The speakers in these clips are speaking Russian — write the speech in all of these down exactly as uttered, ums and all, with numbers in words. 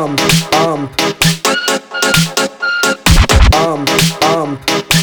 Амп, амп, амп, амп.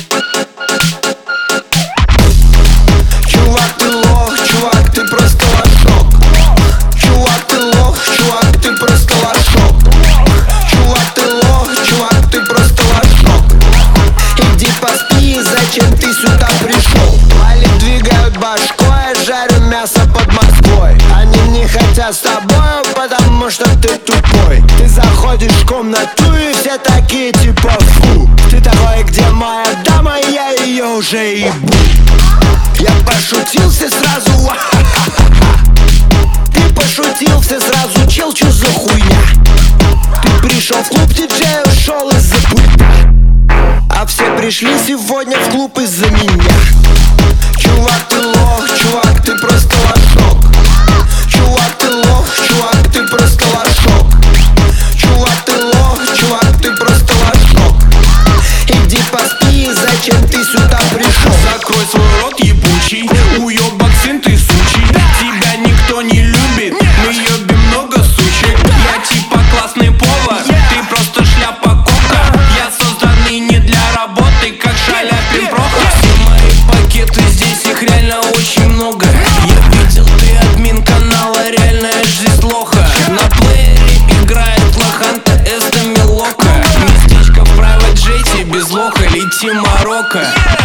Чувак, ты лох, чувак, ты просто лошок. Чувак, ты лох, чувак, ты просто лошок. Чувак, ты лох, чувак, ты просто лошок. Иди поспи, зачем ты сюда пришел? Вали двигают башкой, жарю мясо под Москвой. Они не хотят с тобой, потому что ты тупой. Ты заходишь в комнату и все такие типа фу. Ты такой, где моя дама, я ее уже ебу. Я пошутил, все сразу ха-ха-ха. Ты пошутил, все сразу чел, чё за хуйня? Ты пришел в клуб, диджей ушел из-за пульта. А все пришли сегодня в клуб из-за меня. Чувак, ты лох, чувак, ты просто лошок. Чувак, ты лох, чувак, ты просто лошок. Чувак, ты лох, чувак, ты просто лошок. Иди поспи, зачем ты сюда пришел? Закрой свой рот, ебучий, уёбок сын ты сучий. Тебя никто не любит, мы ебим много сучек. Я типа классный повар, ты просто шляпа кока. Я созданный не для работы, как Шаляпин Прохор. Все мои пакеты здесь, их реально очень много. Я видел, ты админ канала, реальная жизнь лоха. На плеере играет Лоханта, Эста Милока. Местечко в Private Jet, без лоха, лети Марокко.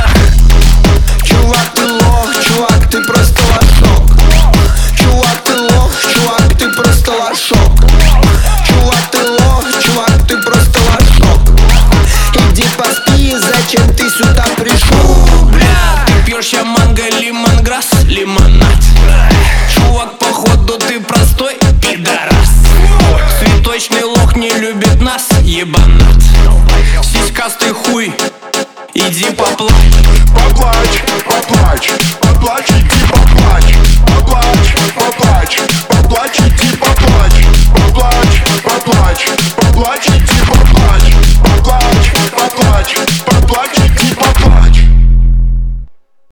Чувак, ты лох, чувак, ты просто лошок. Чувак, ты лох, чувак, ты просто лошок. Чувак, ты лох, чувак, ты просто лошок. Иди поспи, зачем ты сюда пришел? Бля, ты пьешь я манго, лимонграсс, лимонад. Чувак, походу ты простой пидорас. Цветочный лох не любит нас, ебанат. Сиськастый хуй, иди поплачь. Поплачь, поплачь, поплачь, иди поплачь, поплачь.